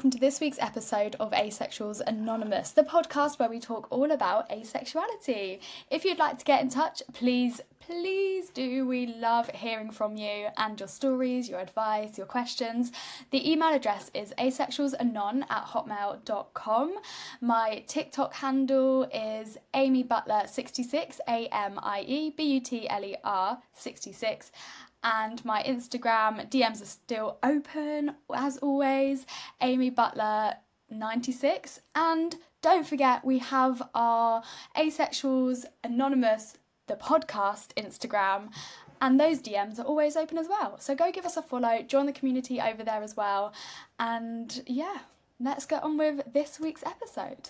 welcome to this week's episode of Asexuals Anonymous, the podcast where we talk all about asexuality. If you'd like to get in touch, please do. We love hearing from you and your stories, your advice, your questions. The email address is asexualsanon@hotmail.com. My TikTok handle is AmyButler66, AMIEBUTLER 66. And my Instagram DMs are still open, as always, Amy Butler 96. And don't forget, we have our Asexuals Anonymous, the podcast Instagram, and those DMs are always open as well. So go give us a follow, join the community over there as well. And yeah, let's get on with this week's episode.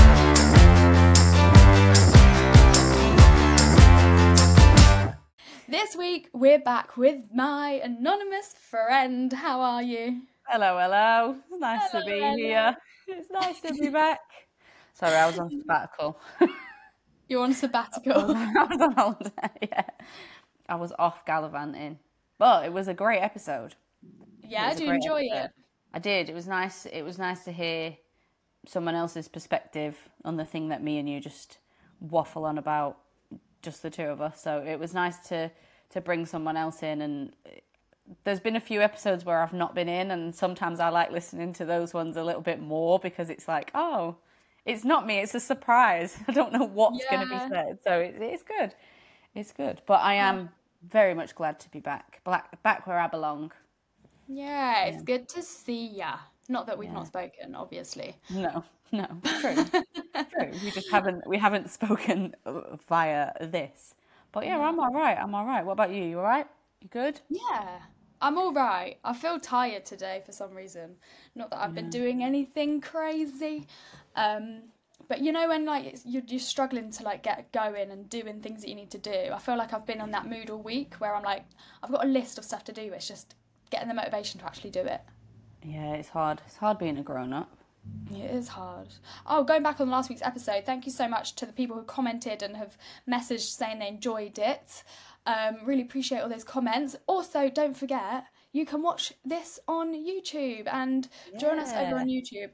This week, we're back with my anonymous friend. How are you? Hello. It's nice to be here. It's nice to be back. Sorry, I was on sabbatical. You're on sabbatical? I was on holiday, yeah. I was off gallivanting. But it was a great episode. Yeah, did you enjoy it? I did. It was nice. It was nice to hear someone else's perspective on the thing that me and you just waffle on about, just the two of us. So it was nice to bring someone else in, and there's been a few episodes where I've not been in, and sometimes I like listening to those ones a little bit more because it's like, oh, it's not me, it's a surprise. I don't know what's going to be said. So it's good. It's good. But I am very much glad to be back where I belong. Yeah, it's good to see ya. Not that we've not spoken, obviously. No, true. True. We haven't spoken via this. But yeah, I'm all right. What about you? You all right? You good? Yeah, I'm all right. I feel tired today for some reason. Not that I've been doing anything crazy. But you know when like you're struggling to like get going and doing things that you need to do. I feel like I've been on that mood all week where I'm like, I've got a list of stuff to do. It's just getting the motivation to actually do it. Yeah, it's hard. It's hard being a grown-up. Yeah, it is hard. Oh, going back on last week's episode, thank you so much to the people who commented and have messaged saying they enjoyed it. Really appreciate all those comments. Also, don't forget, you can watch this on YouTube and join us over on YouTube.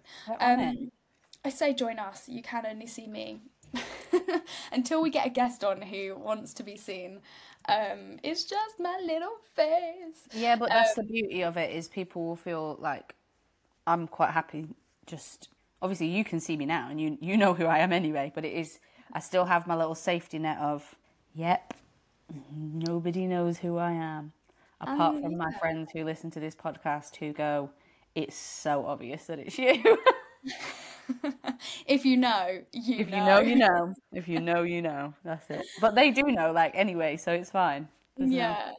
I say join us, you can only see me. Until we get a guest on who wants to be seen. It's just my little face. Yeah, but that's the beauty of it, is people will feel like I'm quite happy. Just obviously you can see me now and you know who I am anyway, but it is, I still have my little safety net of, yep, nobody knows who I am apart from my friends who listen to this podcast who go, it's so obvious that it's you. If you know, you know. You know. If you know, you know. That's it. But they do know, like, anyway, so it's fine. That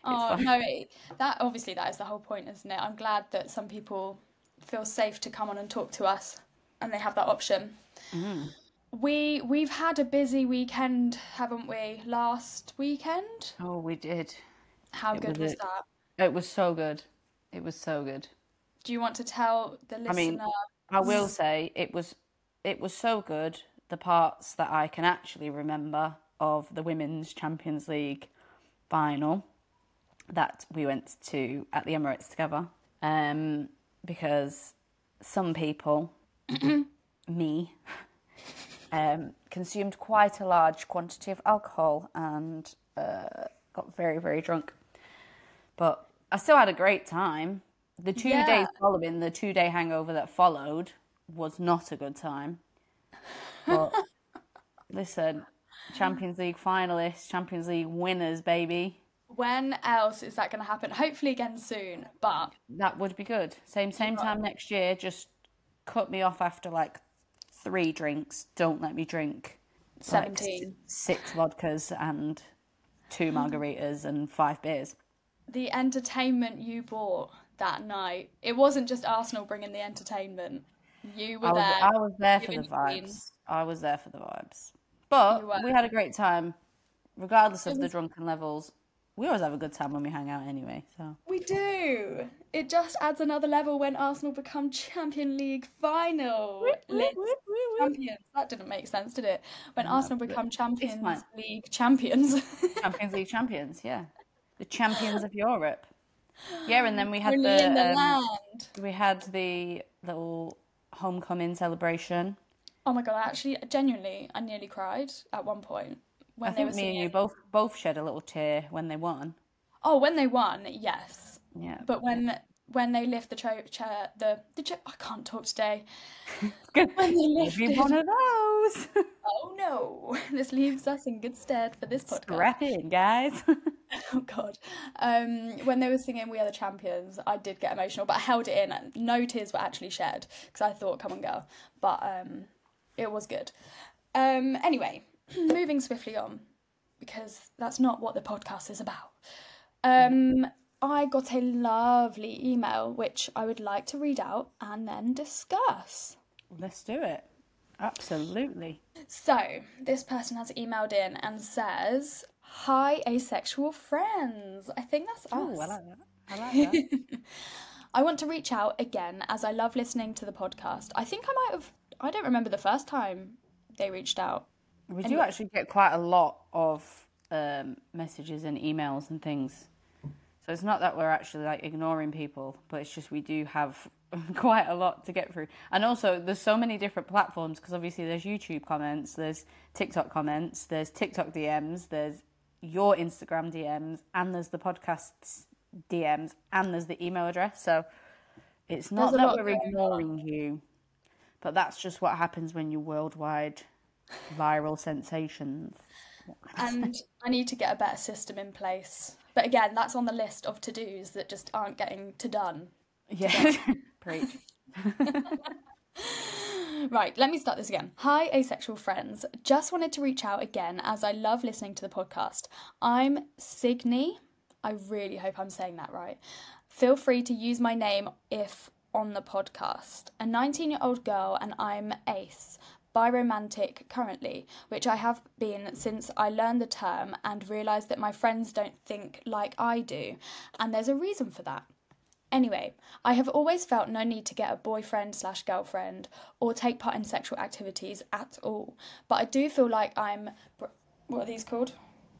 obviously that is the whole point, isn't it? I'm glad that some people feel safe to come on and talk to us and they have that option. We've had a busy weekend, haven't we? Last weekend? Oh, we did. How good was that? It was so good. It was so good. Do you want to tell the listener? I will say it was so good, the parts that I can actually remember of the Women's Champions League final that we went to at the Emirates together. Because some people, me, consumed quite a large quantity of alcohol and got very, very drunk. But I still had a great time. The 2 days following, the 2-day hangover that followed was not a good time. But listen, Champions League finalists, Champions League winners, baby. When else is that going to happen? Hopefully again soon, but... That would be good. Same time next year, just cut me off after like 3 drinks. Don't let me drink 17. Like 6 vodkas and 2 margaritas and 5 beers. The entertainment you bought that night, it wasn't just Arsenal bringing the entertainment. You were there. I was there for the vibes. But we had a great time, regardless of the drunken levels. We always have a good time when we hang out anyway. So we do. It just adds another level when Arsenal become Champions League final champions. That didn't make sense, did it? When Arsenal become Champions League champions. Champions League champions, yeah. The champions of Europe. Yeah, and then we had Only in the land. we had the little homecoming celebration. Oh my god, I actually, genuinely, I nearly cried at one point I when they were think me and singing. you both shed a little tear when they won. Oh, when they won, yes. Yeah. But when they lift the chair, I can't talk today. Good. When they Maybe one lifted, of those. oh no, this leaves us in good stead for this podcast. Strap in, guys. Oh God. When they were singing "We Are the Champions," I did get emotional, but I held it in. No tears were actually shed because I thought, "Come on, girl," but it was good. Anyway, moving swiftly on because that's not what the podcast is about. I got a lovely email which I would like to read out and then discuss. Let's do it. Absolutely. So, this person has emailed in and says, "Hi, asexual friends." I think that's us. Oh, I like that. I like that. I want to reach out again as I love listening to the podcast. I think I don't remember the first time they reached out. We do actually get quite a lot of messages and emails and things. So it's not that we're actually like ignoring people, but it's just we do have quite a lot to get through. And also there's so many different platforms because obviously there's YouTube comments, there's TikTok comments, there's TikTok DMs, there's your Instagram DMs, and there's the podcast's DMs, and there's the email address. So it's not that we're ignoring you, but that's just what happens when you're worldwide viral sensations. And I need to get a better system in place. But again, that's on the list of to-dos that just aren't getting done. Yeah. Preach. Right, let me start this again. Hi, asexual friends. Just wanted to reach out again as I love listening to the podcast. I'm Signe. I really hope I'm saying that right. Feel free to use my name if on the podcast. A 19-year-old girl and I'm ace. Biromantic currently, which I have been since I learned the term and realised that my friends don't think like I do, and there's a reason for that. Anyway, I have always felt no need to get a boyfriend/girlfriend or take part in sexual activities at all, but I do feel like I'm, what are these called?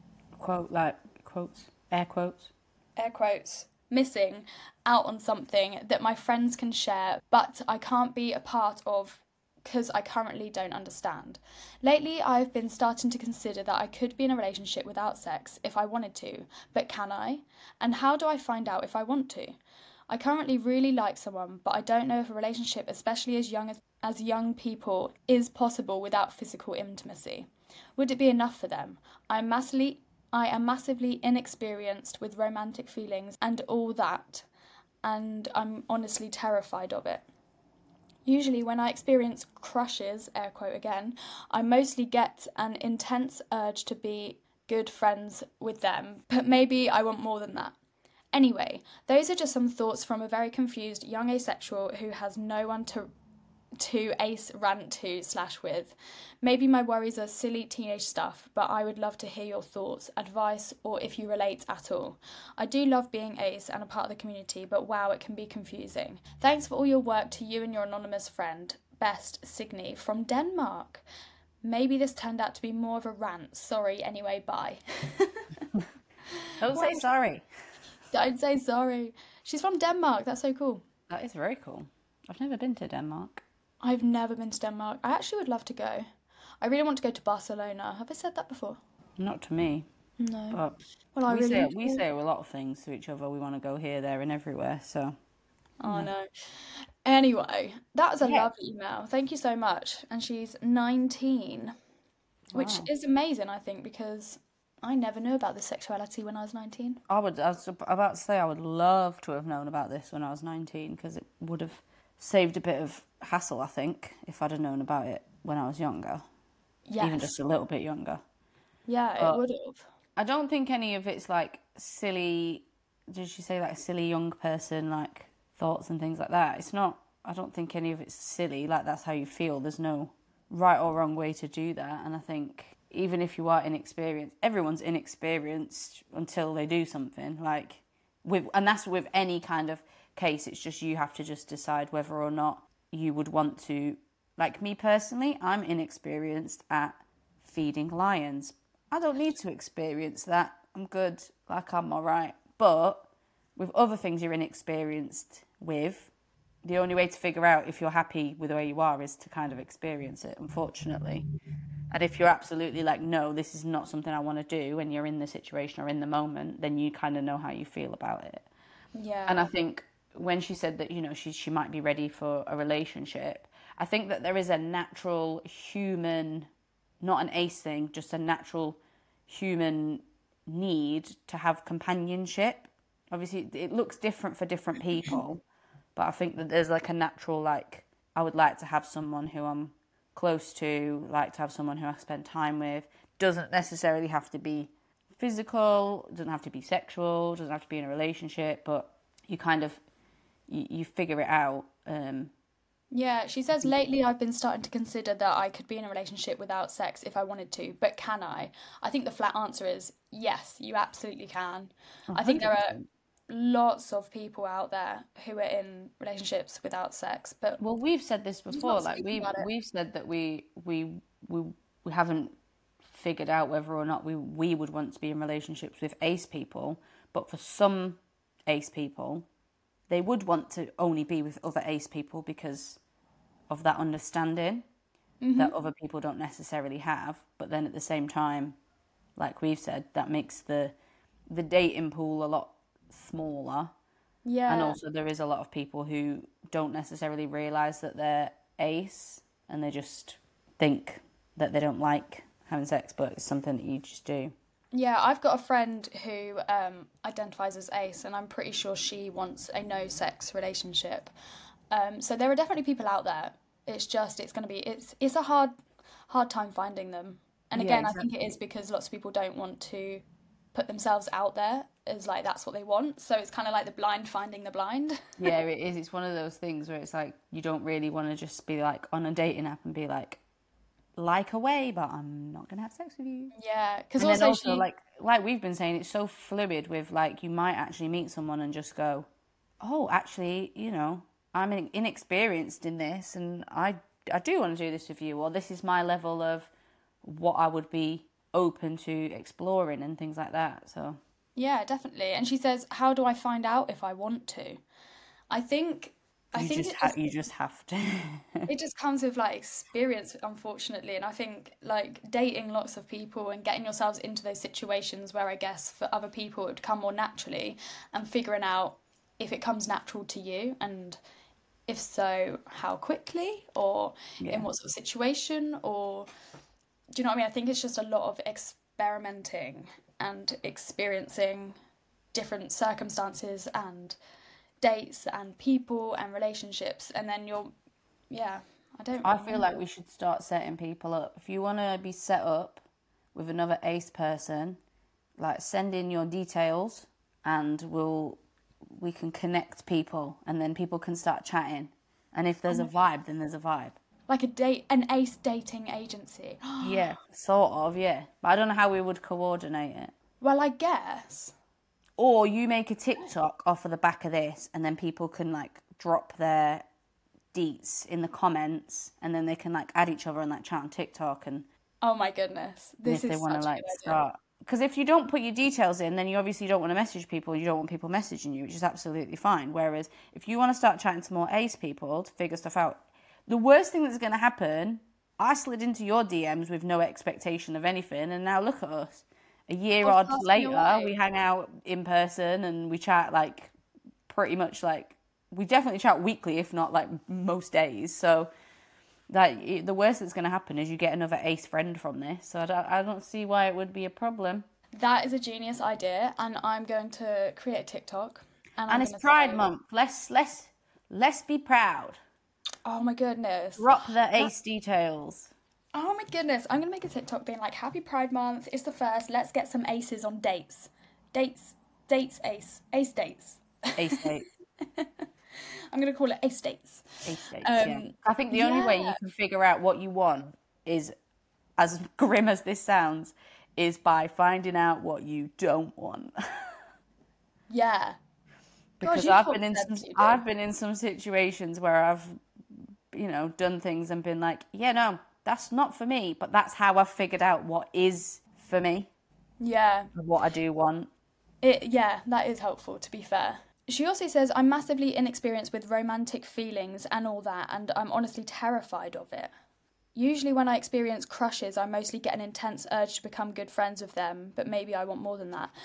Quotes, air quotes, Missing out on something that my friends can share, but I can't be a part of because I currently don't understand. Lately, I've been starting to consider that I could be in a relationship without sex if I wanted to, but can I? And how do I find out if I want to? I currently really like someone, but I don't know if a relationship, especially as young people, is possible without physical intimacy. Would it be enough for them? I am massively inexperienced with romantic feelings and all that, and I'm honestly terrified of it. Usually when I experience crushes, air quote again, I mostly get an intense urge to be good friends with them, but maybe I want more than that. Anyway, those are just some thoughts from a very confused young asexual who has no one to ace rant to/with. Maybe my worries are silly teenage stuff, but I would love to hear your thoughts, advice, or if you relate at all. I do love being ace and a part of the community, but wow, it can be confusing. Thanks for all your work to you and your anonymous friend. Best, Signe from Denmark. Maybe this turned out to be more of a rant. Sorry, anyway, bye. Don't say sorry. Don't say sorry. She's from Denmark. That's so cool. That is very cool. I've never been to Denmark. I've never been to Denmark. I actually would love to go. I really want to go to Barcelona. Have I said that before? Not to me. No. But well, we say a lot of things to each other. We want to go here, there, and everywhere. So. Oh no. Anyway, that was a lovely email. Thank you so much. And she's 19, which is amazing, I think, because I never knew about this sexuality when I was 19. I was about to say I would love to have known about this when I was 19 because it would have saved a bit of hassle, I think, if I'd have known about it when I was younger. Yes. Even just a little bit younger. Yeah, But it would have. I don't think any of it's like silly, did she say like a silly young person, like thoughts and things like that? It's not, I don't think any of it's silly, like that's how you feel. There's no right or wrong way to do that. And I think even if you are inexperienced, everyone's inexperienced until they do something. And that's with any kind of case. It's just you have to just decide whether or not you would want to. Like me personally, I'm inexperienced at feeding lions. I don't need to experience that. I'm good. I'm all right. But with other things you're inexperienced with, the only way to figure out if you're happy with the way you are is to kind of experience it, unfortunately. And if you're absolutely like, no, this is not something I want to do, when you're in the situation or in the moment, then you kind of know how you feel about it. Yeah. And I think when she said that, she might be ready for a relationship, I think that there is a natural human, not an ace thing, just a natural human need to have companionship. Obviously, it looks different for different people, but I think that there's like a natural, like, I would like to have someone who I'm close to, like to have someone who I spend time with. Doesn't necessarily have to be physical, doesn't have to be sexual, doesn't have to be in a relationship, but you kind of, you figure it out. Yeah, she says, lately I've been starting to consider that I could be in a relationship without sex if I wanted to, but can I? I think the flat answer is yes, you absolutely can. I think there are 100%. lots of people out there who are in relationships without sex, but Well, we've said this just before. not Like speaking about it. we've said that we haven't figured out whether or not we would want to be in relationships with ace people. But for some ace people, they would want to only be with other ace people because of that understanding that other people don't necessarily have. But then at the same time, like we've said, that makes the dating pool a lot smaller. And Yeah, also, there is a lot of people who don't necessarily realise that they're ace, and they just think that they don't like having sex, but it's something that you just do. yeah, I've got a friend who identifies as ace, and I'm pretty sure she wants a no-sex relationship. So there are definitely people out there. It's a hard time finding them. And Yeah, again, I think it exactly. is because lots of people don't want to put themselves out there as like that's what they want. So it's kind of like the blind finding the blind. Yeah, it is. It's one of those things where it's like you don't really want to just be like on a dating app and be like away, but I'm not gonna have sex with you. Yeah, because And then also also she, like we've been saying, it's so fluid with like you might actually meet someone and just go, oh, actually, I'm inexperienced in this, and I do want to do this with you, or this is my level of what I would be open to exploring and things like that. So yeah, definitely. And she says, "How do I find out if I want to?" I think, I think you just have to. it just comes with like experience, unfortunately. And I think like dating lots of people and getting yourselves into those situations where I guess for other people it would come more naturally, and figuring out if it comes natural to you, and if so, how quickly, or in Yeah. what sort of situation, or do you know what I mean? I think it's just a lot of experimenting and experiencing different circumstances and dates and people and relationships, and then yeah, I don't I feel like remember. we should start setting people up. If you want to be set up with another ace person, like send in your details, and we can connect people, and then people can start chatting. And if there's a vibe, then there's a vibe. Like an ace dating agency. Yeah, sort of, yeah. But I don't know how we would coordinate it. Well, I guess. Or you make a TikTok off of the back of this, and then people can like drop their deets in the comments, and then they can like add each other and like chat on TikTok, Oh my goodness, and this if they is want to such a like good idea. start. Because if you don't put your details in, then you obviously don't want to message people. You don't want people messaging you, which is absolutely fine. Whereas if you want to start chatting to more ace people to figure stuff out, the worst thing that's going to happen, I slid into your DMs with no expectation of anything, and now look at us. A year odd Podcasting later, we away. hang out in person and we chat like pretty much like we definitely chat weekly, if not like most days. So that the worst that's going to happen is you get another ace friend from this. So I don't see why it would be a problem. That is a genius idea, and I'm going to create a TikTok, and And I'm it's going to Pride say, Month. Let's be proud. oh my goodness. Drop the That ace details. Oh my goodness, I'm gonna make a TikTok being like, Happy Pride Month, it's the first, let's get some aces on dates. Dates, ace dates. Ace date. I'm gonna call it ace dates. Ace dates, yeah. Um, I think the only way yeah, you can figure out what you want is, as grim as this sounds, is by finding out what you don't want. yeah. God, Because you talk sense, you do. I've been in some situations where I've done things and been like, yeah, no, that's not for me, but that's how I've figured out what is for me, Yeah, what I do want. Yeah, that is helpful, to be fair. She also says, I'm massively inexperienced with romantic feelings and all that, and I'm honestly terrified of it. Usually, when I experience crushes, I mostly get an intense urge to become good friends with them, but maybe I want more than that.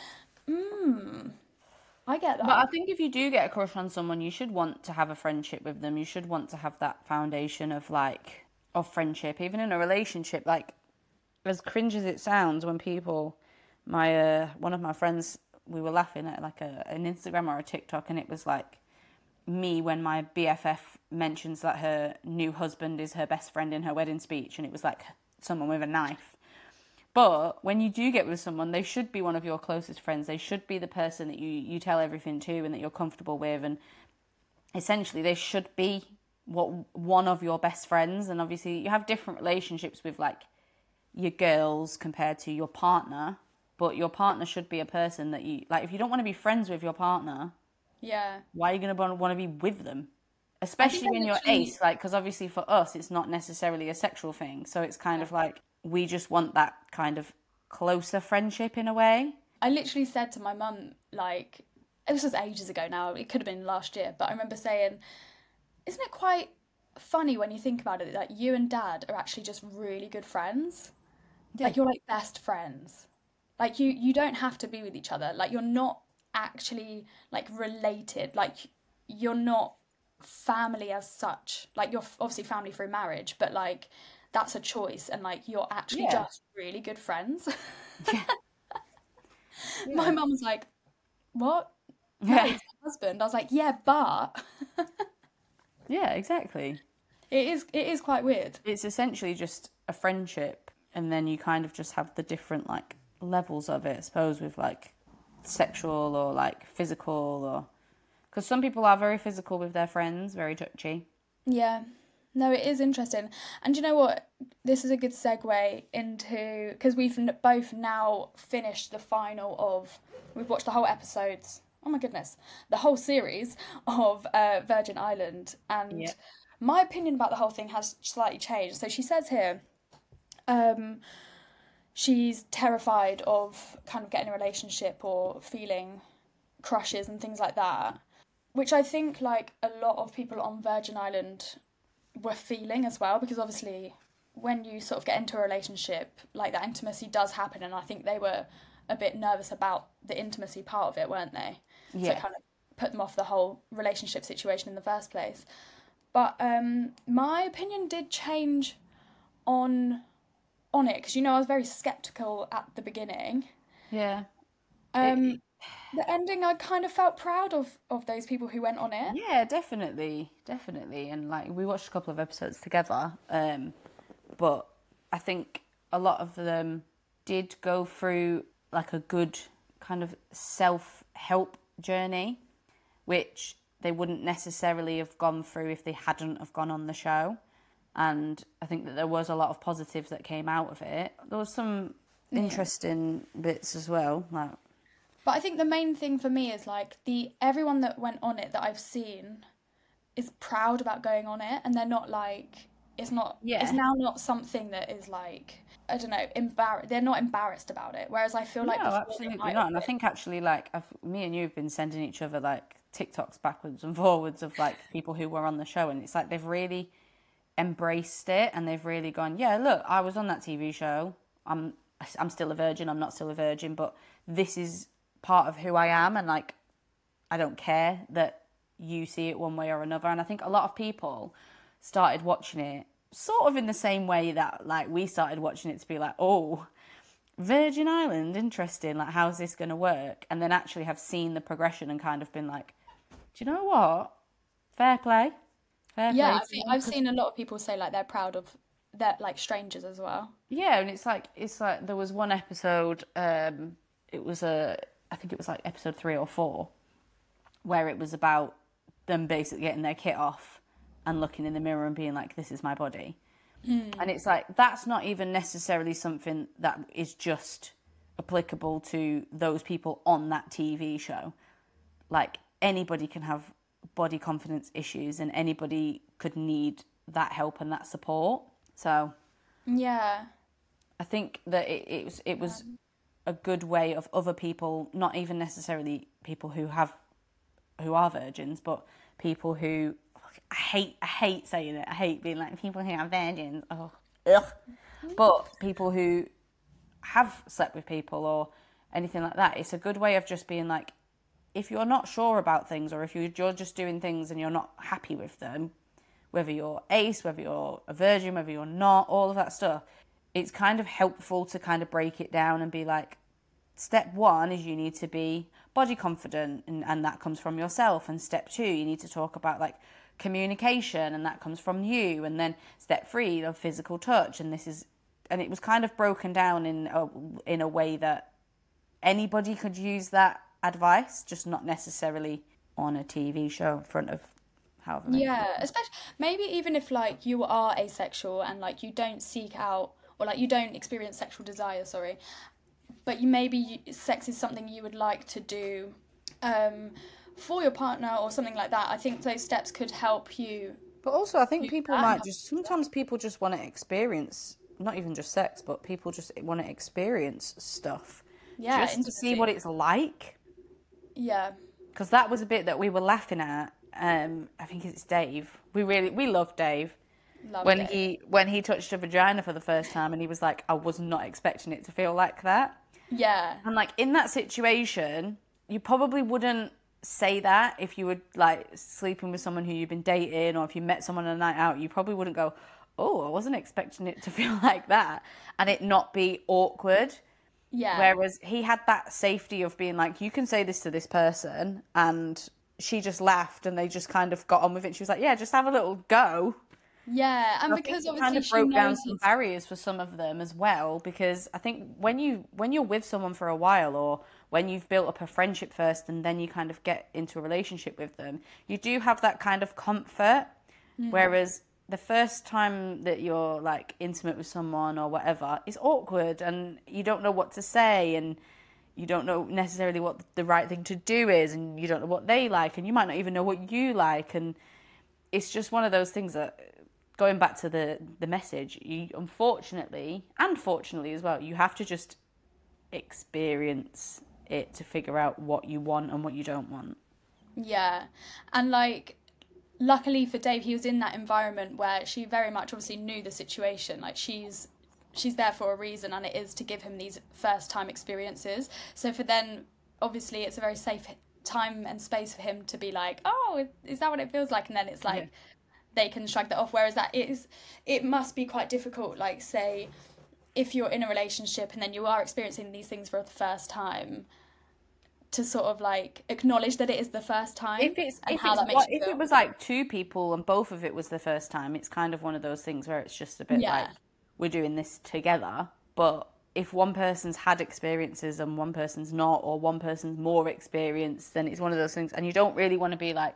I get But I that. think if you do get a crush on someone, you should want to have a friendship with them. You should want to have that foundation of like of friendship, even in a relationship. Like as cringe as it sounds, when people, my one of my friends, we were laughing at like an Instagram or a TikTok, and it was like me when my BFF mentions that her new husband is her best friend in her wedding speech, and it was like someone with a knife. But when you do get with someone, they should be one of your closest friends. They should be the person that you tell everything to and that you're comfortable with. And essentially, they should be one of your best friends. And obviously, you have different relationships with like your girls compared to your partner. But your partner should be a person that you like. If you don't want to be friends with your partner, Yeah. why are you going to want to be with them? I think Especially I when you're literally ace, like, because obviously for us, it's not necessarily a sexual thing. So it's kind of like we just want that kind of closer friendship in a way. I literally said to my mum, like, this was ages ago now, it could have been last year, but I remember saying, isn't it quite funny when you think about it that you and dad are actually just really good friends? Yeah. Like, you're like best friends. Like, you don't have to be with each other. Like, you're not actually like related. Like, you're not family as such. Like, you're obviously family through marriage, but like, that's a choice, and like, you're actually Yeah. just really good friends. Yeah. My Yeah. mum was like, what? No, Yeah. he's my husband. I was like, yeah, but Yeah, exactly. it is quite weird. It's essentially just a friendship, and then you kind of just have the different like levels of it, I suppose, with like sexual or like physical, or because some people are very physical with their friends, very touchy. Yeah. No, it is interesting. And you know what? This is a good segue into because we've both now finished the final of we've watched the whole episodes. Oh my goodness, the whole series of Virgin Island, Yeah. and my opinion about the whole thing has slightly changed. So she says here, um, she's terrified of kind of getting a relationship or feeling crushes and things like that, which I think like a lot of people on Virgin Island were feeling as well, because obviously when you sort of get into a relationship, like that intimacy does happen, and I think they were a bit nervous about the intimacy part of it, weren't they? So it Yeah. kind of put them off the whole relationship situation in the first place. But my opinion did change on it, because I was very skeptical at the beginning. Yeah. It, Um, the ending, I kind of felt proud of those people who went on it. yeah, definitely, definitely. And like we watched a couple of episodes together, but I think a lot of them did go through like a good kind of self-help journey, which they wouldn't necessarily have gone through if they hadn't have gone on the show. And I think that there was a lot of positives that came out of it. There was some Yeah. interesting bits as well. Like, But I think the main thing for me is like the everyone that went on it that I've seen is proud about going on it, and they're not like it's yeah, now not something that is like, I don't know, they're not embarrassed about it, whereas I feel no, like before they absolutely might not. have And I been. think actually, like, me and you have been sending each other like TikToks backwards and forwards of like people who were on the show, and it's like they've really embraced it, and they've really gone, yeah, look, I was on that TV show. I'm I'm still a virgin. I'm not still a virgin, but this is part of who I am, and like I don't care that you see it one way or another. And I think a lot of people started watching it sort of in the same way that like we started watching it to be like, oh, Virgin Island, interesting. Like, how's this going to work? And then actually have seen the progression and kind of been like, do you know what? Fair play, fair Yeah, play I to think them. I've 'Cause seen a lot of people say like they're proud of their like strangers as well. yeah, and it's like there was one episode. It was I think it was like episode 3 or 4, where it was about them basically getting their kit off and looking in the mirror and being like, this is my body. And it's like, that's not even necessarily something that is just applicable to those people on that TV show. Like, anybody can have body confidence issues, and anybody could need that help and that support. So Yeah. I think that it was a good way of other people, not even necessarily people who are virgins, but people who, I hate saying it. I hate being like people who are virgins. Oh, ugh. But people who have slept with people or anything like that, it's a good way of just being like, if you're not sure about things, or if you're just doing things and you're not happy with them, whether you're ace, whether you're a virgin, whether you're not, all of that stuff, it's kind of helpful to kind of break it down and be like, step one is you need to be body confident, and that comes from yourself. And step two, you need to talk about like communication, and that comes from you. And then step three, of physical touch, and it was kind of broken down in a way that anybody could use that advice, just not necessarily on a TV show in front of however many Yeah, people. especially maybe even if like you are asexual and like you don't seek out or like you don't experience sexual desire, sorry, but sex is something you would like to do um, for your partner or something like that. I think those steps could help you But also, I do think people that and might have just, sometimes people just want to experience, not even just sex, but people just want to experience stuff yeah, just to see what intimacy. it's like. Yeah, Because that was a bit that we were laughing at. I think it's Dave. We love Dave. love When Dave. he touched a vagina for the first time, and he was like, I was not expecting it to feel like that. Yeah, And like in that situation, you probably wouldn't say that if you were like sleeping with someone who you've been dating, or if you met someone on a night out. You probably wouldn't go, "Oh, I wasn't expecting it to feel like that," and it not be awkward. yeah. Whereas he had that safety of being like, you can say this to this person, and she just laughed, and they just kind of got on with it. She was like, yeah, just have a little go. Yeah, and I think because it kind obviously of she broke down knows some it's barriers for some of them as well, because I think when you're with someone for a while, or when you've built up a friendship first and then you kind of get into a relationship with them, you do have that kind of comfort. Whereas the first time that you're like intimate with someone or whatever is awkward, and you don't know what to say, and you don't know necessarily what the right thing to do is, and you don't know what they like, and you might not even know what you like. And it's just one of those things that, going back to the message, you unfortunately, and fortunately as well, you have to just experience it to figure out what you want and what you don't want. yeah, and like luckily for Dave, he was in that environment where she very much obviously knew the situation. Like she's there for a reason, and it is to give him these first time experiences. So for then, obviously, it's a very safe time and space for him to be like, oh, is that what it feels like? And then it's Yeah. like they can shrug that off. Whereas it must be quite difficult. Like say, if you're in a relationship and then you are experiencing these things for the first time, to sort of like acknowledge that it is the first time and how that makes you If it feel. was like two people and both of it was the first time, it's kind of one of those things where it's just a bit like, Yeah. we're doing this together. But if one person's had experiences and one person's not, or one person's more experienced, then it's one of those things, and you don't really want to be like,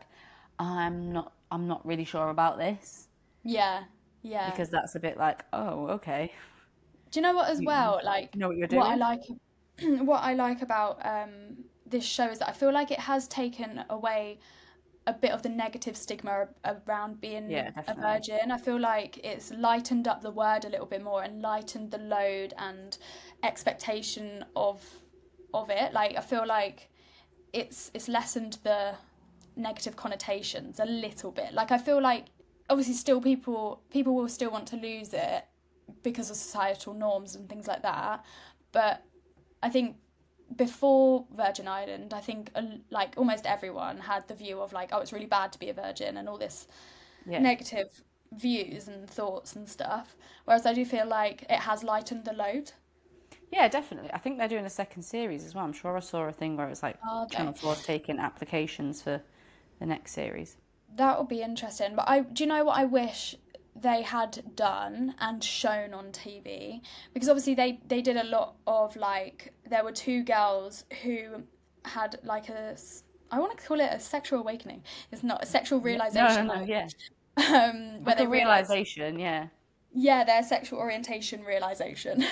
I'm not really sure about this, Yeah, yeah. because that's a bit like, oh, okay, Do you know what as you well? Like know what you're what I doing. like, what I like about this show is that I feel like it has taken away a bit of the negative stigma around being Yeah, a definitely. virgin. I feel like it's lightened up the word a little bit more and lightened the load and expectation of it. Like I feel like it's lessened the negative connotations a little bit. Like I feel like obviously still people will still want to lose it because of societal norms and things like that. But I think before Virgin Island, I think like almost everyone had the view of like, oh, it's really bad to be a virgin and all this Yeah. negative views and thoughts and stuff. Whereas I do feel like it has lightened the load. Yeah, definitely. I think they're doing a second series as well. I'm sure I saw a thing where it was like Are they? Channel 4's taking applications for the next series. That would be interesting. But do you know what I wish they had done and shown on TV? Because obviously they did a lot of like there were two girls who had like I want to call it a sexual awakening. It's not a sexual Yeah. No, realization, no, no, like yeah. where Like a they realize, realization, yeah. yeah, their sexual orientation realization.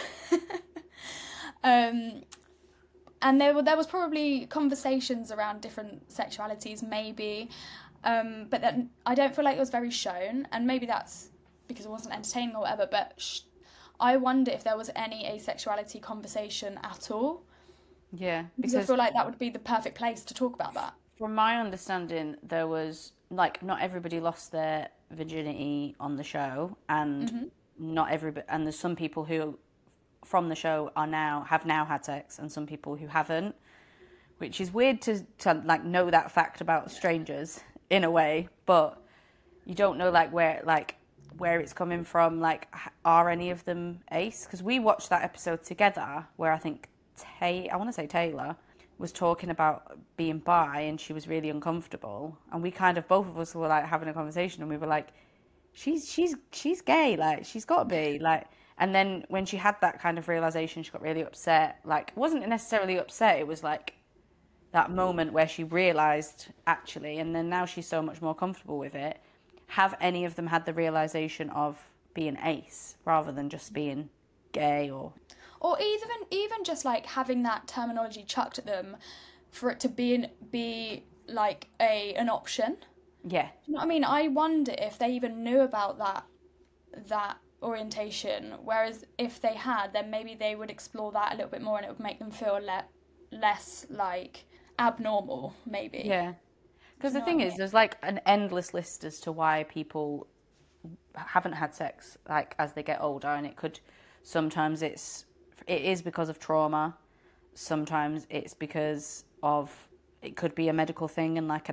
um, and there was probably conversations around different sexualities, maybe, but then I don't feel like it was very shown, and maybe that's because it wasn't entertaining or whatever. But I wonder if there was any asexuality conversation at all, Yeah, Because I feel like that would be the perfect place to talk about that. from my understanding, there was like not everybody lost their virginity on the show, and not everybody, and there's some people who from the show have now had sex, and some people who haven't, which is weird to like know that fact about strangers in a way, but you don't know where it's coming from. Like, are any of them ace? Because we watched that episode together where I think I want to say Taylor was talking about being bi, and she was really uncomfortable, and we kind of, both of us were like having a conversation, and we were like, she's gay, like she's got to be like. And then when she had that kind of realization, she got really upset. Like, it wasn't necessarily upset, it was like that moment where she realized actually, and then now she's so much more comfortable with it. Have any of them had the realization of being ace rather than just being gay? Or even just like having that terminology chucked at them for it to be like an option. Yeah. You know what I mean? I wonder if they even knew about that orientation, whereas if they had, then maybe they would explore that a little bit more, and it would make them feel less like abnormal, maybe. Yeah. Because the thing is, there's like an endless list as to why people haven't had sex like as they get older, and sometimes it is because of trauma, sometimes it's because of, it could be a medical thing, and like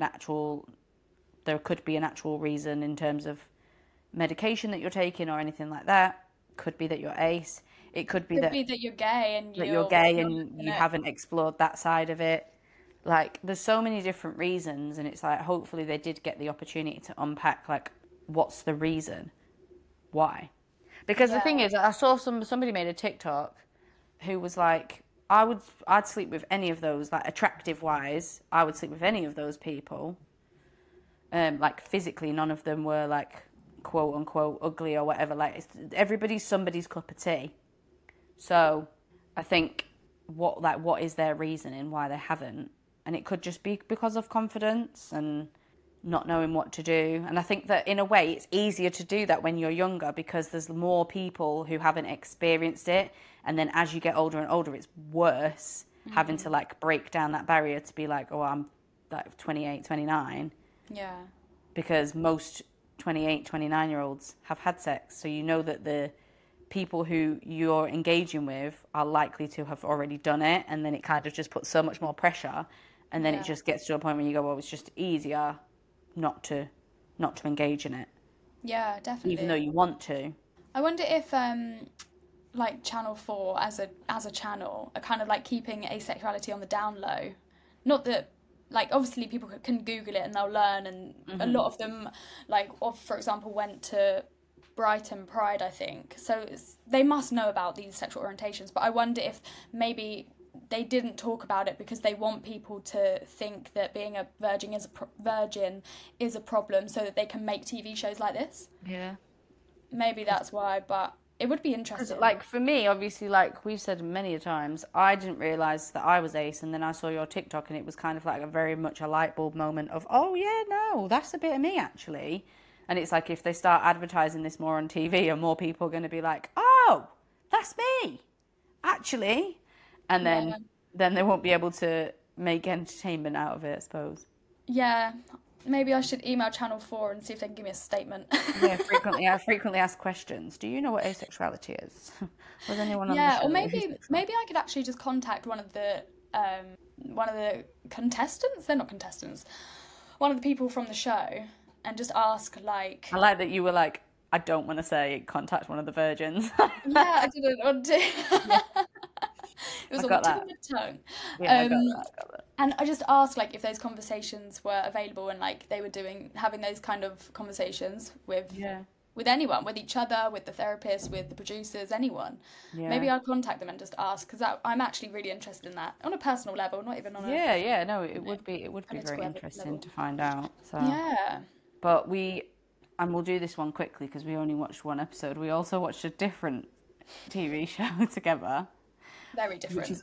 there could be an actual reason in terms of medication that you're taking or anything like that. Could be that you're ace. It could be that you're gay and you haven't explored that side of it. Like, there's so many different reasons, and it's like, hopefully they did get the opportunity to unpack, like, what's the reason? Why? Because the thing is, I saw somebody made a TikTok who was like, I'd sleep with any of those, like, attractive-wise, I would sleep with any of those people. Like, physically, none of them were, like, quote-unquote ugly or whatever. Like, everybody's somebody's cup of tea. So, I think, what is their reasoning why they haven't? And it could just be because of confidence and not knowing what to do. And I think that in a way it's easier to do that when you're younger, because there's more people who haven't experienced it. And then as you get older and older, it's worse having to like break down that barrier to be like, oh, I'm like 28, 29. Yeah. Because most 28, 29-year-olds have had sex. So you know that the people who you're engaging with are likely to have already done it, and then it kind of just puts so much more pressure, and then it just gets to a point where you go, well, it's just easier not to engage in it. Yeah, definitely. Even though you want to. I wonder if like Channel 4 as a channel are kind of like keeping asexuality on the down low. Not that, like, obviously people can Google it and they'll learn, and a lot of them, like, for example, went to Brighton Pride, I think. So they must know about these sexual orientations, but I wonder if maybe they didn't talk about it because they want people to think that being a virgin is a problem, so that they can make TV shows like this. Yeah. Maybe that's why, but it would be interesting. Like, for me, obviously, like we've said many a times, I didn't realise that I was ace, and then I saw your TikTok, and it was kind of like a very much a light bulb moment of, oh yeah, no, that's a bit of me actually. And it's like, if they start advertising this more on TV, are more people going to be like, oh, that's me, actually? And then they won't be able to make entertainment out of it, I suppose. Yeah, maybe I should email Channel 4 and see if they can give me a statement. Yeah, I frequently ask questions. Do you know what asexuality is? Was anyone on the show? Or maybe I could actually just contact one of the contestants. They're not contestants. One of the people from the show. And just ask, like... I like that you were like, I don't want to say contact one of the virgins. Yeah, I didn't want to. Yeah. It was on the tip of my tongue. Yeah, I got that. And I just asked, like, if those conversations were available, and, like, they were having those kind of conversations with anyone, with each other, with the therapist, with the producers, anyone. Yeah. Maybe I'll contact them and just ask, because I'm actually really interested in that on a personal level, not even on a... Yeah, no, it would be very interesting level to find out. So. Yeah. But we'll do this one quickly because we only watched one episode. We also watched a different TV show together. Very different.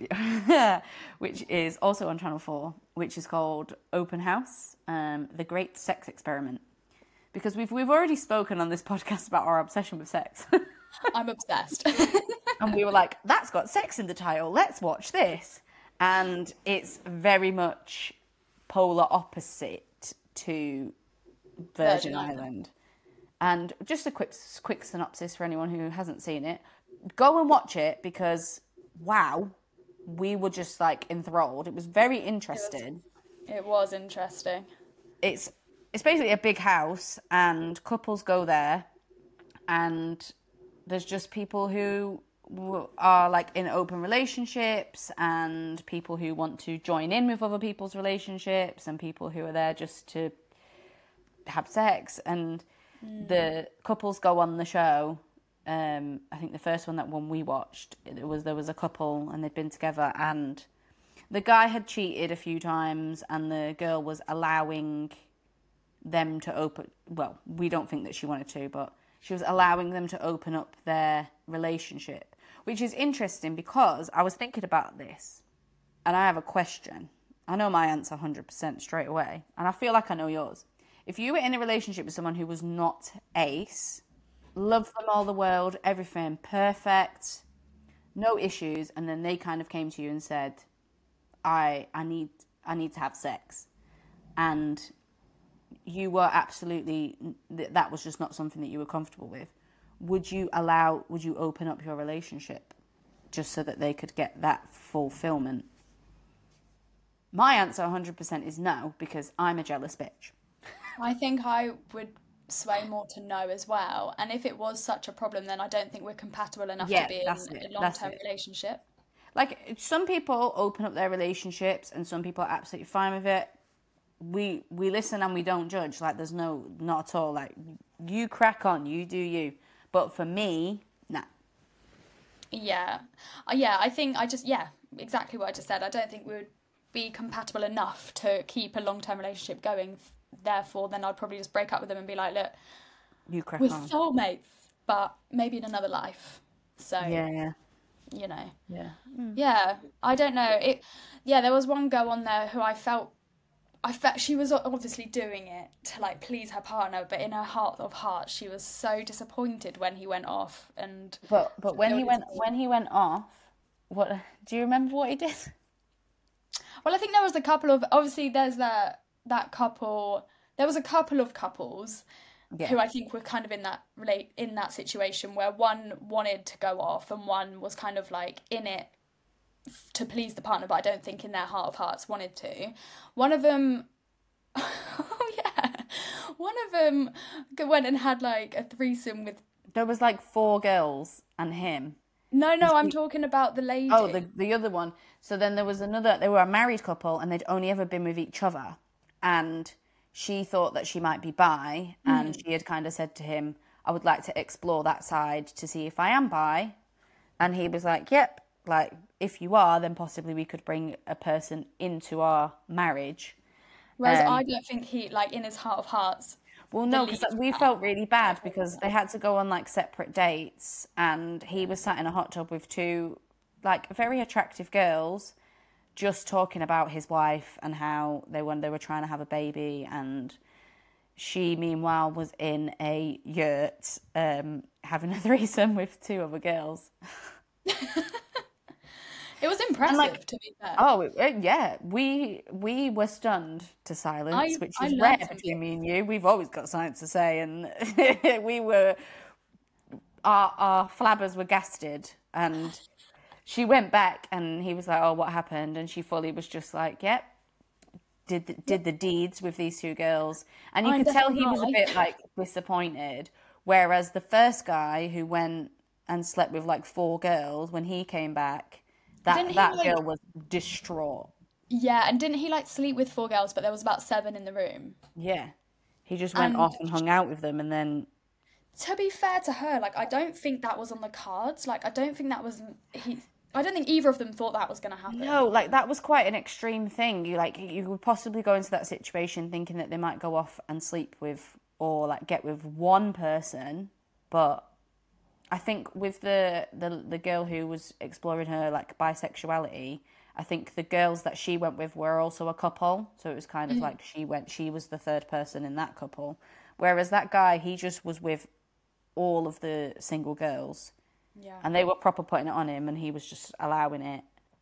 Which is also on Channel 4, which is called Open House, The Great Sex Experiment. Because we've already spoken on this podcast about our obsession with sex. I'm obsessed. And we were like, that's got sex in the title, let's watch this. And it's very much polar opposite to Virgin Island. And just a quick synopsis for anyone who hasn't seen it. Go and watch it because, wow, we were just like enthralled. It was very interesting. It was interesting. It's basically a big house and couples go there and there's just people who are like in open relationships and people who want to join in with other people's relationships and people who are there just to have sex. And the couples go on the show. I think the first one we watched, there was a couple and they'd been together and the guy had cheated a few times and the girl was allowing them to open, well, we don't think that she wanted to, but she was allowing them to open up their relationship, which is interesting because I was thinking about this and I have a question. I know my answer 100% straight away and I feel like I know yours. If you were in a relationship with someone who was not ace, loved them all the world, everything perfect, no issues, and then they kind of came to you and said, I need to have sex, and you were absolutely, that was just not something that you were comfortable with, would you open up your relationship just so that they could get that fulfillment? My answer 100% is no, because I'm a jealous bitch. I think I would sway more to no as well. And if it was such a problem, then I don't think we're compatible enough to Yeah, be that's in it. a long-term relationship. Like, some people open up their relationships and some people are absolutely fine with it. We listen and we don't judge. Like, there's not at all. Like, you crack on, you do you. But for me, nah. Yeah. Yeah, exactly what I just said. I don't think we would be compatible enough to keep a long-term relationship going. Therefore, then I'd probably just break up with them and be like, look, You crack we're on. soulmates, but maybe in another life. So, Yeah. you know. Yeah. Yeah, I don't know. There was one girl on there who I felt she was obviously doing it to like please her partner, but in her heart of hearts, she was so disappointed when he went off and But she when felt he went off, what do you remember what he did? Well, I think there was a couple of obviously there's that couple. There was a couple of couples Yeah. who I think were kind of in that situation where one wanted to go off and one was kind of like in it to please the partner, but I don't think in their heart of hearts wanted to. One of them, oh yeah, one of them went and had like a threesome with. There was like 4 girls and him. No, And no, I'm she, talking about the oh, lady. the other one. So then there was another, they were a married couple and they'd only ever been with each other. And she thought that she might be bi and she had kind of said to him, I would like to explore that side to see if I am bi. And he was like, yep, like if you are, then possibly we could bring a person into our marriage. Whereas I don't think he, like in his heart of hearts, Well, no, because believed we that. felt really bad because they had to go on like separate dates, and he was sat in a hot tub with 2 like very attractive girls, just talking about his wife and how they were trying to have a baby, and she meanwhile was in a yurt having a threesome with 2 other girls. It was And like, impressive, to be fair. oh yeah, we were stunned to silence, which I is rare learned between something. me and you. We've always got something to say, and we were our flabbers were gasted, and she went back, and he was like, "Oh, what happened?" And she fully was just like, "Yep." Did the deeds with these 2 girls, and you I'm could tell definitely he was a not. bit like disappointed. Whereas the first guy who went and slept with like 4 girls, when he came back, Didn't he that like? girl was distraught. Yeah, and didn't he like sleep with 4 girls, but there was about 7 in the room? Yeah, he just went And off and hung out with them, and then to be fair to her, like I don't think that was on the cards. Like I don't think that was he. I don't think either of them thought that was going to happen. no, like that was quite an extreme thing. You would possibly go into that situation thinking that they might go off and sleep with or like get with one person, but I think with the girl who was exploring her like bisexuality, I think the girls that she went with were also a couple, so it was kind of like she was the third person in that couple, whereas that guy he just was with all of the single girls, Yeah. and they were proper putting it on him, and he was just allowing it.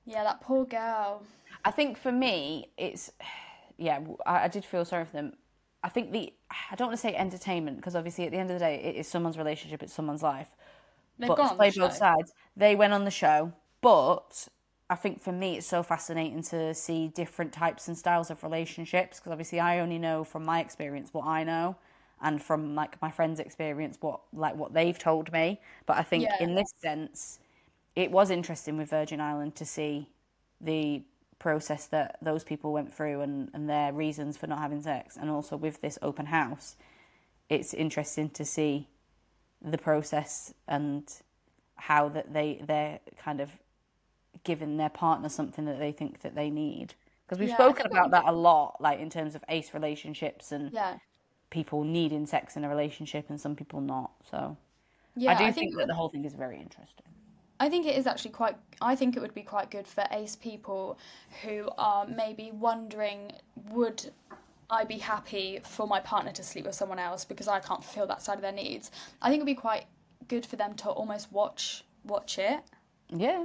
Yeah, that poor girl. I think for me, it's, yeah, I did feel sorry for them. I think I don't want to say entertainment, because obviously at the end of the day, it is someone's relationship, it's someone's life. They've But gone to on the play both show. sides, they went on the show. But I think for me, it's so fascinating to see different types and styles of relationships, because obviously I only know from my experience what I know, and from like my friends' experience what they've told me. But I think Yeah, in this sense, it was interesting with Virgin Island to see the process that those people went through, and their reasons for not having sex. And also with this open house, it's interesting to see the process and how that they're kind of giving their partner something that they think that they need. Because we've yeah. I spoken think that'll about be. that a lot, like in terms of ace relationships and Yeah, people needing sex in a relationship and some people not. So I yeah. do think that the whole thing is very interesting. I think it is actually quite. I think it would be quite good for ace people who are maybe wondering, would I be happy for my partner to sleep with someone else because I can't fulfill that side of their needs. I think it'd be quite good for them to almost watch it Yeah.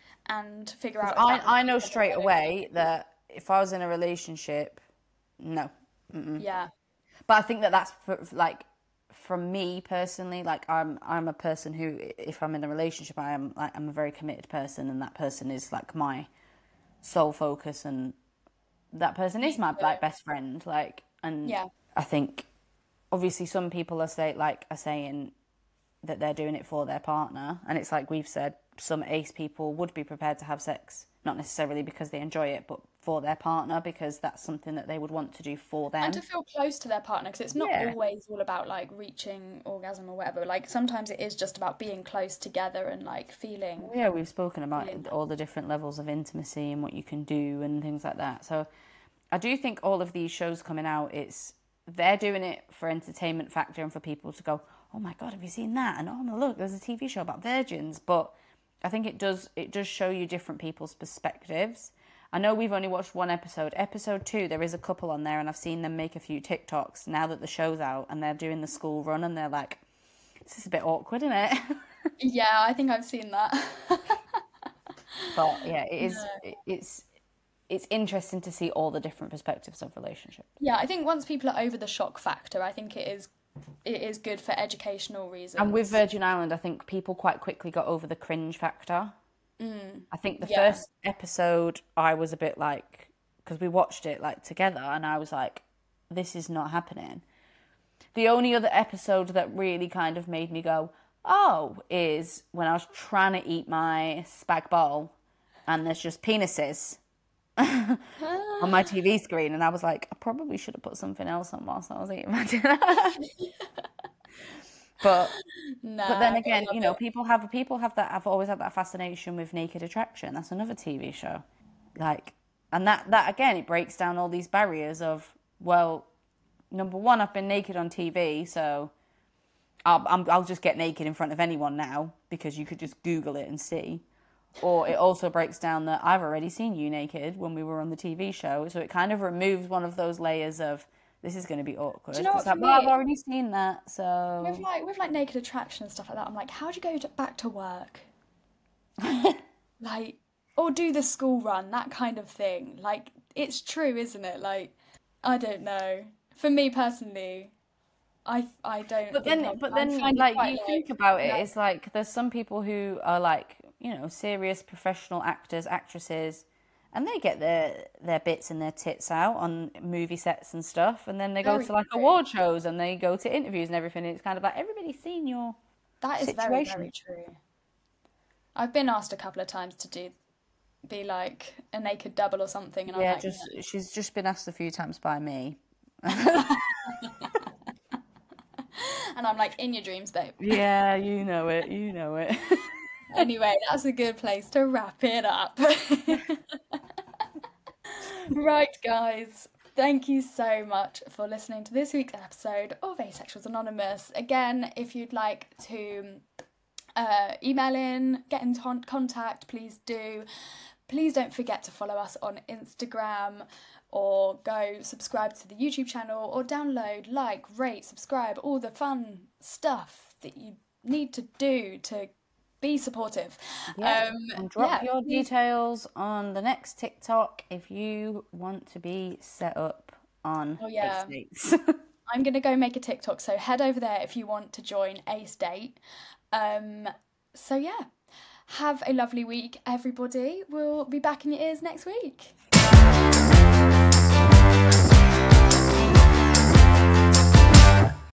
and figure Because out if that would I be know something straight that they want away that if I was in a relationship, no. to. Yeah, But I think that that's like from me personally. Like I'm a person who, if I'm in a relationship, I'm a very committed person, and that person is like my sole focus, and that person is me my like too. best friend. Like, and Yeah, I think obviously some people are saying that they're doing it for their partner. And it's like we've said, some ace people would be prepared to have sex, not necessarily because they enjoy it, but for their partner, because that's something that they would want to do for and to them. feel close to their partner because it's not Yeah. always all about like reaching orgasm or whatever. Like sometimes it is just about being close together and like feeling Yeah, we've spoken about feeling that. all the different levels of intimacy and what you can do and things like that. So I do think all of these shows coming out, they're doing it for entertainment factor and for people to go, oh my God, have you seen that? And oh my look, there's a TV show about virgins. But I think it does show you different people's perspectives. I know we've only watched one episode. Episode 2, there is a couple on there, and I've seen them make a few TikToks now that the show's out, and they're doing the school run, and they're like, this is a bit awkward, isn't it? Yeah, I think I've seen that. But yeah, it is. No. It's interesting to see all the different perspectives of relationships. Yeah, I think once people are over the shock factor, I think it is good for educational And with reasons. Virgin Island, I think people quite quickly got over the cringe factor. I think the Yeah. first episode, I was a bit like, because we watched it like together, and I was like, this is not happening. The only other episode that really kind of made me go, oh, is when I was trying to eat my spag bol, and there's just penises on my TV screen, and I was like, I probably should have put something else on whilst I was eating my dinner. But Nah, then I gotta again, love it. people have that. I've always had that fascination with Naked Attraction. That's another TV show, like, and that again, it breaks down all these barriers of, well, number one, I've been naked on TV, so I'll just get naked in front of anyone now because you could just Google it and see. Or it also breaks down that I've already seen you naked when we were on the TV show, so it kind of removes one of those layers of this is going to be awkward. Do you know It's what for like, well, I've me? already seen that, so With like naked attraction and stuff like that, I'm like, how do you go back to work? Like, or do the school run, that kind of thing. Like, it's true, isn't it? Like, I don't know. For me personally, I don't But think then, but I then, find it like quite you like think about it, no. it's like there's some people who are like serious professional actors, actresses, and they get their bits and their tits out on movie sets and stuff, and then they go Very to like true. award shows and they go to interviews and everything. And it's kind of like everybody's seen your That is very, very situation. true. I've been asked a couple of times to be like a naked double or something, and I'm Yeah, like, no. just she's just been asked a few times by me. And I'm like, in your dreams, babe. Yeah, you know it, you know it. Anyway, that's a good place to wrap it up. Right, guys. Thank you so much for listening to this week's episode of Asexuals Anonymous. Again, if you'd like to email in, get in contact, please do. Please don't forget to follow us on Instagram or go subscribe to the YouTube channel or download, like, rate, subscribe, all the fun stuff that you need to do to be supportive. Yeah. And drop your please. details on the next TikTok if you want to be set up on Oh yeah. Ace Dates. I'm gonna go make a TikTok, so head over there if you want to join Ace Date. So yeah, have a lovely week, everybody. We'll be back in your ears next week.